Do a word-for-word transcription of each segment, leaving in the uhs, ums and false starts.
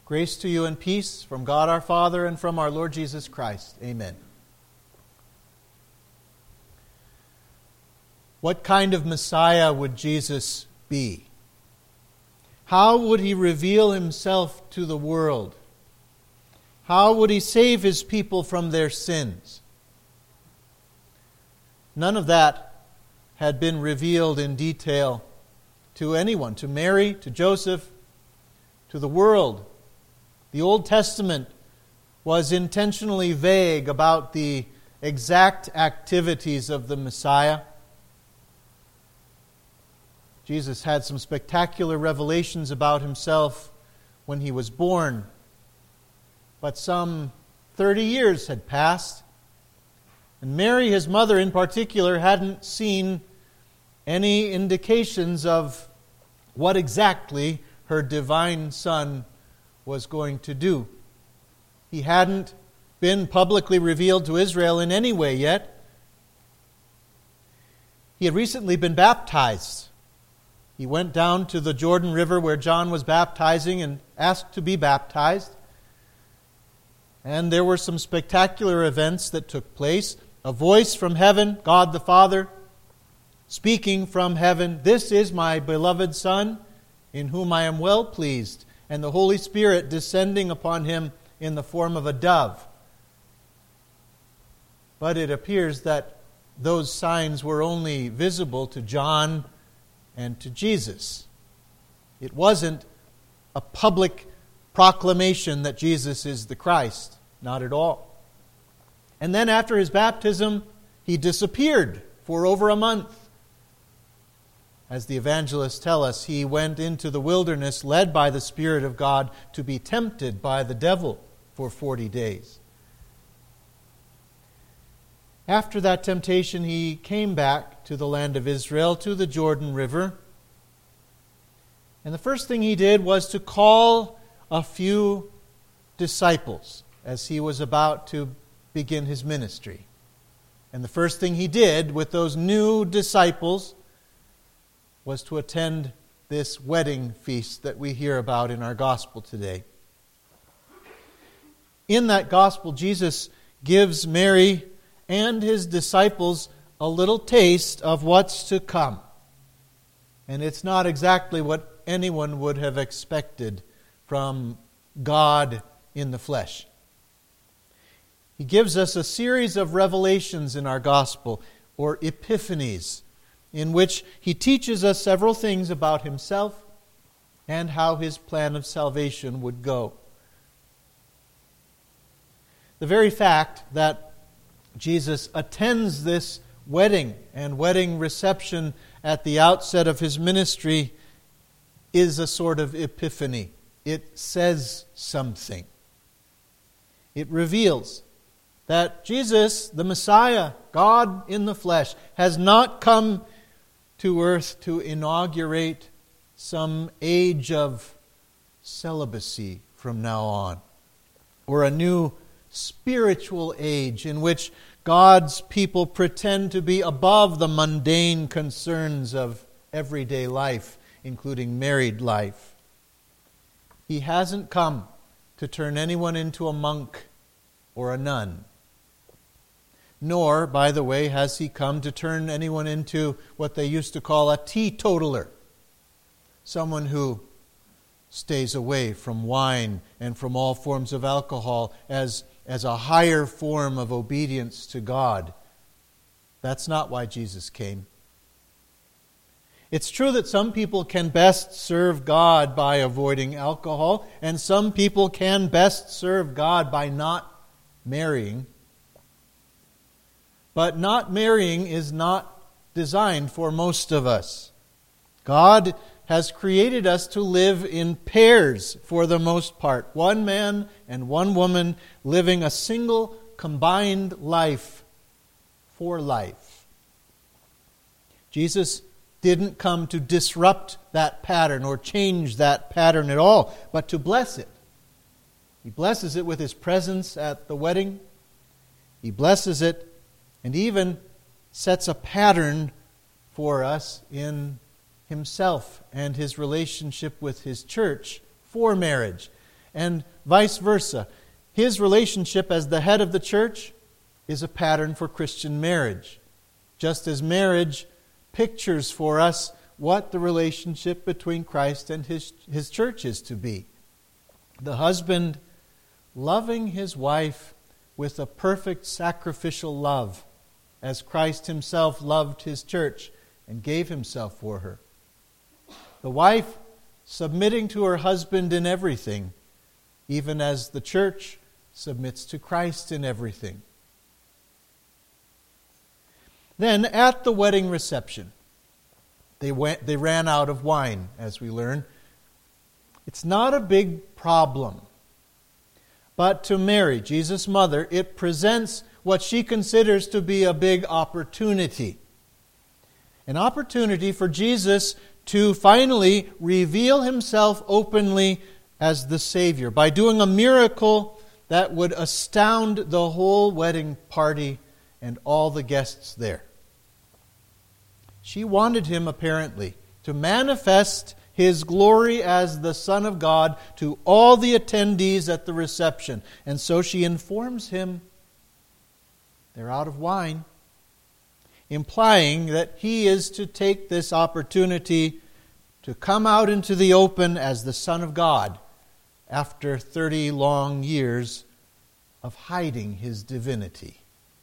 Grace to you and peace from God our Father and from our Lord Jesus Christ. Amen. What kind of Messiah would Jesus be? How would he reveal himself to the world? How would he save his people from their sins? None of that had been revealed in detail to anyone, to Mary, to Joseph, to the world. The Old Testament was intentionally vague about the exact activities of the Messiah. Jesus had some spectacular revelations about himself when he was born, but some thirty years had passed, and Mary, his mother in particular, hadn't seen any indications of what exactly her divine Son was going to do. He hadn't been publicly revealed to Israel in any way yet. He had recently been baptized. He went down to the Jordan River where John was baptizing and asked to be baptized. And there were some spectacular events that took place. A voice from heaven, God the Father, speaking from heaven, "This is my beloved Son, in whom I am well pleased," and the Holy Spirit descending upon him in the form of a dove. But it appears that those signs were only visible to John and to Jesus. It wasn't a public proclamation that Jesus is the Christ. Not at all. And then after his baptism, he disappeared for over a month. As the evangelists tell us, he went into the wilderness led by the Spirit of God to be tempted by the devil for forty days. After that temptation, he came back to the land of Israel, to the Jordan River. And the first thing he did was to call a few disciples as he was about to begin his ministry. And the first thing he did with those new disciples was to attend this wedding feast that we hear about in our gospel today. In that gospel, Jesus gives Mary and his disciples a little taste of what's to come. And it's not exactly what anyone would have expected from God in the flesh. He gives us a series of revelations in our gospel, or epiphanies, in which he teaches us several things about himself and how his plan of salvation would go. The very fact that Jesus attends this wedding and wedding reception at the outset of his ministry is a sort of epiphany. It says something. It reveals that Jesus, the Messiah, God in the flesh, has not come to earth to inaugurate some age of celibacy from now on, or a new spiritual age in which God's people pretend to be above the mundane concerns of everyday life, including married life. He hasn't come to turn anyone into a monk or a nun. Nor, by the way, has he come to turn anyone into what they used to call a teetotaler, someone who stays away from wine and from all forms of alcohol as, as a higher form of obedience to God. That's not why Jesus came. It's true that some people can best serve God by avoiding alcohol, and some people can best serve God by not marrying. But not marrying is not designed for most of us. God has created us to live in pairs for the most part. One man and one woman living a single combined life for life. Jesus didn't come to disrupt that pattern or change that pattern at all, but to bless it. He blesses it with His presence at the wedding. He blesses it and even sets a pattern for us in Himself and His relationship with His church for marriage. and vice versa. His relationship as the head of the church is a pattern for Christian marriage, just as marriage pictures for us what the relationship between Christ and his, his church is to be. The husband loving his wife with a perfect sacrificial love, as Christ himself loved his church and gave himself for her. The wife submitting to her husband in everything, even as the church submits to Christ in everything. Then at the wedding reception, they went they ran out of wine, as we learn. It's not a big problem. But to Mary, Jesus' mother, it presents what she considers to be a big opportunity. An opportunity for Jesus to finally reveal himself openly as the Savior by doing a miracle that would astound the whole wedding party and all the guests there. She wanted him, apparently, to manifest his glory as the Son of God to all the attendees at the reception. And so she informs him they're out of wine, implying that he is to take this opportunity to come out into the open as the Son of God after thirty long years of hiding his divinity.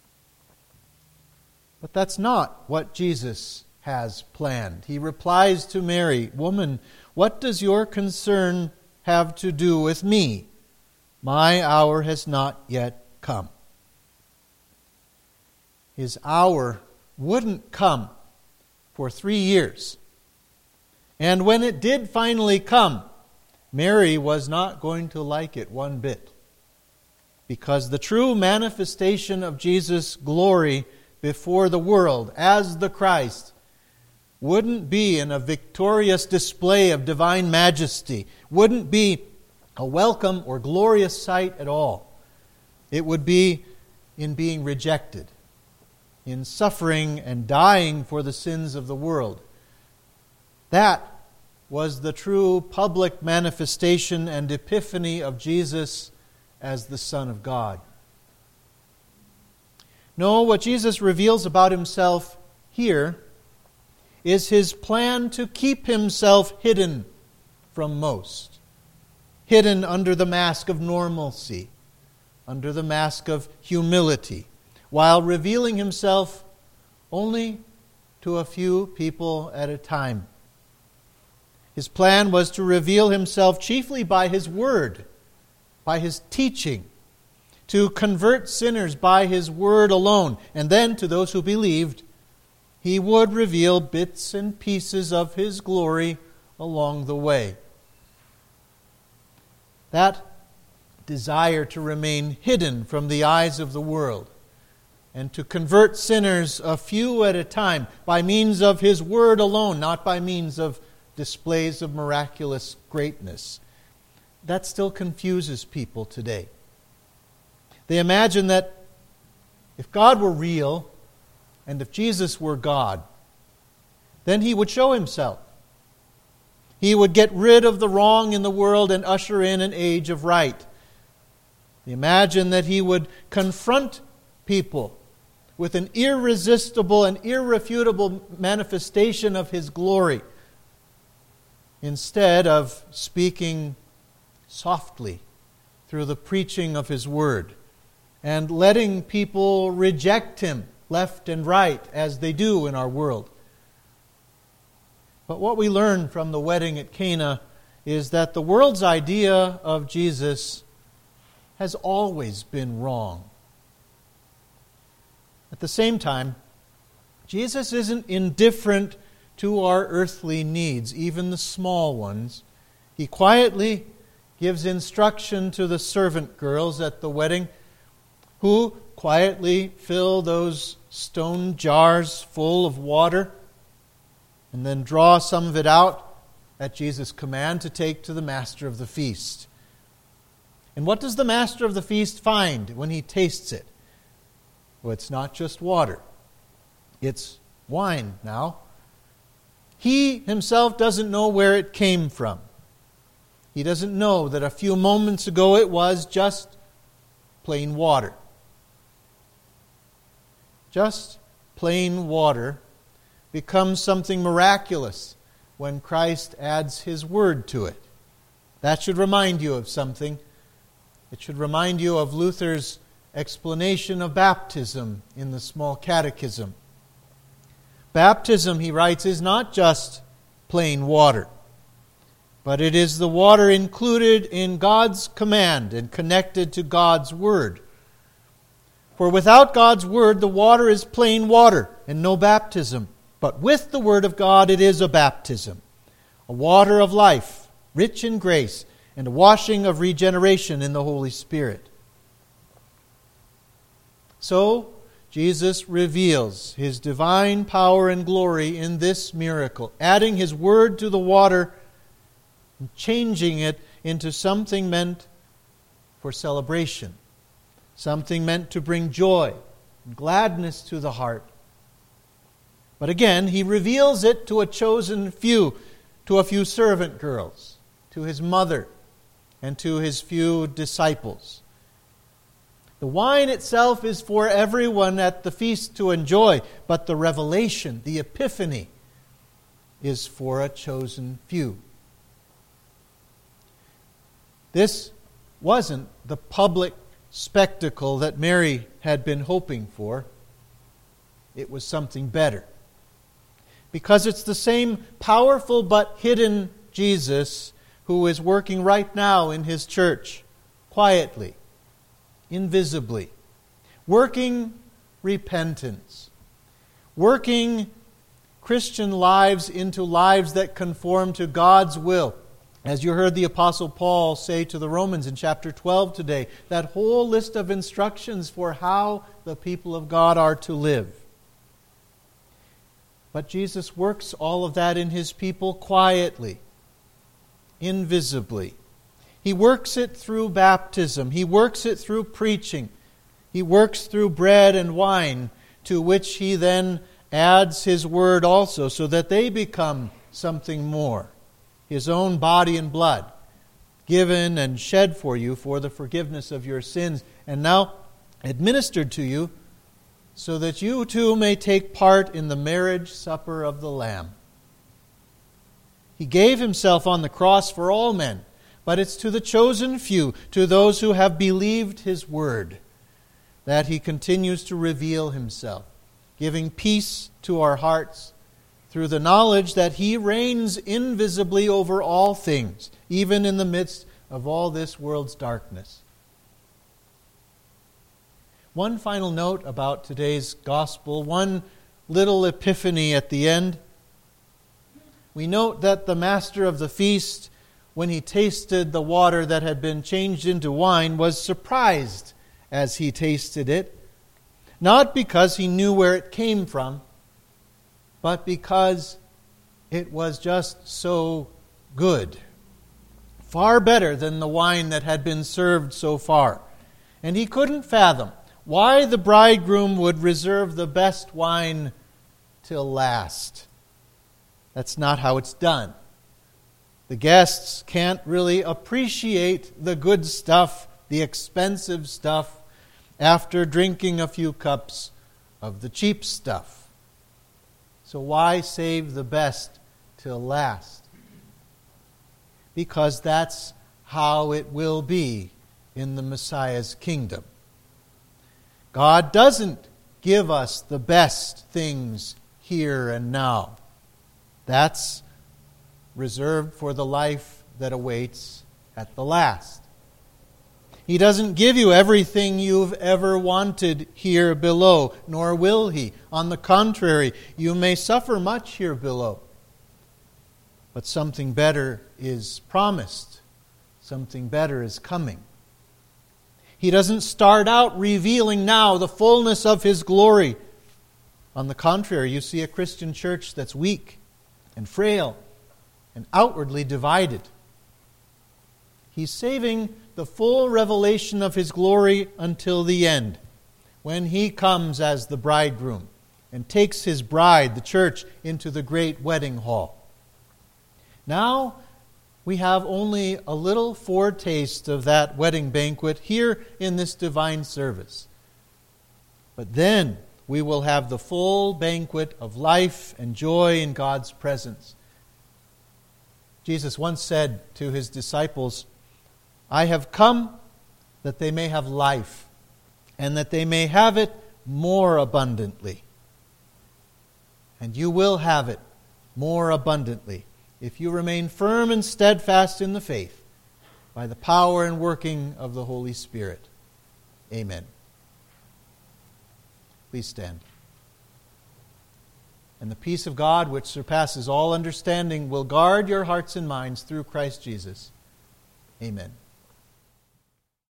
But that's not what Jesus has planned. He replies to Mary, "Woman, what does your concern have to do with me? My hour has not yet come." His hour wouldn't come for three years. And when it did finally come, Mary was not going to like it one bit. Because the true manifestation of Jesus' glory before the world as the Christ wouldn't be in a victorious display of divine majesty, wouldn't be a welcome or glorious sight at all. It would be in being rejected, in suffering and dying for the sins of the world. That was the true public manifestation and epiphany of Jesus as the Son of God. No, what Jesus reveals about himself here is his plan to keep himself hidden from most, hidden under the mask of normalcy, under the mask of humility, while revealing himself only to a few people at a time. His plan was to reveal himself chiefly by his word, by his teaching, to convert sinners by his word alone, and then to those who believed, he would reveal bits and pieces of his glory along the way. That desire to remain hidden from the eyes of the world and to convert sinners a few at a time by means of his word alone, not by means of displays of miraculous greatness, that still confuses people today. They imagine that if God were real, and if Jesus were God, then he would show himself. He would get rid of the wrong in the world and usher in an age of right. They imagine that he would confront people with an irresistible and irrefutable manifestation of his glory, instead of speaking softly through the preaching of his word and letting people reject him left and right, as they do in our world. But what we learn from the wedding at Cana is that the world's idea of Jesus has always been wrong. At the same time, Jesus isn't indifferent to our earthly needs, even the small ones. He quietly gives instruction to the servant girls at the wedding, who quietly fill those stone jars full of water and then draw some of it out at Jesus' command to take to the master of the feast. And what does the master of the feast find when he tastes it? Well, it's not just water. It's wine now. He himself doesn't know where it came from. He doesn't know that a few moments ago it was just plain water. Just plain water becomes something miraculous when Christ adds His Word to it. That should remind you of something. It should remind you of Luther's explanation of baptism in the Small Catechism. Baptism, he writes, is not just plain water, but it is the water included in God's command and connected to God's Word. For without God's Word, the water is plain water and no baptism. But with the Word of God, it is a baptism, a water of life, rich in grace, and a washing of regeneration in the Holy Spirit. So, Jesus reveals His divine power and glory in this miracle, adding His Word to the water and changing it into something meant for celebration, something meant to bring joy and gladness to the heart. But again, He reveals it to a chosen few, to a few servant girls, to His mother, and to His few disciples. The wine itself is for everyone at the feast to enjoy, but the revelation, the epiphany, is for a chosen few. This wasn't the public spectacle that Mary had been hoping for. It was something better. Because it's the same powerful but hidden Jesus who is working right now in His church, quietly, invisibly, working repentance, working Christian lives into lives that conform to God's will. As you heard the Apostle Paul say to the Romans in chapter twelve today, that whole list of instructions for how the people of God are to live. But Jesus works all of that in His people quietly, invisibly. He works it through baptism. He works it through preaching. He works through bread and wine, to which He then adds His Word also, so that they become something more. His own body and blood, given and shed for you for the forgiveness of your sins, and now administered to you, so that you too may take part in the marriage supper of the Lamb. He gave Himself on the cross for all men, but it's to the chosen few, to those who have believed His Word, that He continues to reveal Himself, giving peace to our hearts through the knowledge that He reigns invisibly over all things, even in the midst of all this world's darkness. One final note about today's gospel, one little epiphany at the end. We note that the master of the feast, when he tasted the water that had been changed into wine, was surprised as he tasted it, not because he knew where it came from, but because it was just so good. Far better than the wine that had been served so far. And he couldn't fathom why the bridegroom would reserve the best wine till last. That's not how it's done. The guests can't really appreciate the good stuff, the expensive stuff, after drinking a few cups of the cheap stuff. So why save the best till last? Because that's how it will be in the Messiah's kingdom. God doesn't give us the best things here and now. That's reserved for the life that awaits at the last. He doesn't give you everything you've ever wanted here below, nor will He. On the contrary, you may suffer much here below. But something better is promised. Something better is coming. He doesn't start out revealing now the fullness of His glory. On the contrary, you see a Christian church that's weak and frail and outwardly divided. He's saving the full revelation of His glory until the end, when He comes as the bridegroom and takes His bride, the church, into the great wedding hall. Now, We have only a little foretaste of that wedding banquet here in this divine service. But then we will have the full banquet of life and joy in God's presence. Jesus once said to his disciples, "I have come that they may have life, and that they may have it more abundantly." And you will have it more abundantly if you remain firm and steadfast in the faith by the power and working of the Holy Spirit. Amen. Please stand. And the peace of God, which surpasses all understanding, will guard your hearts and minds through Christ Jesus. Amen.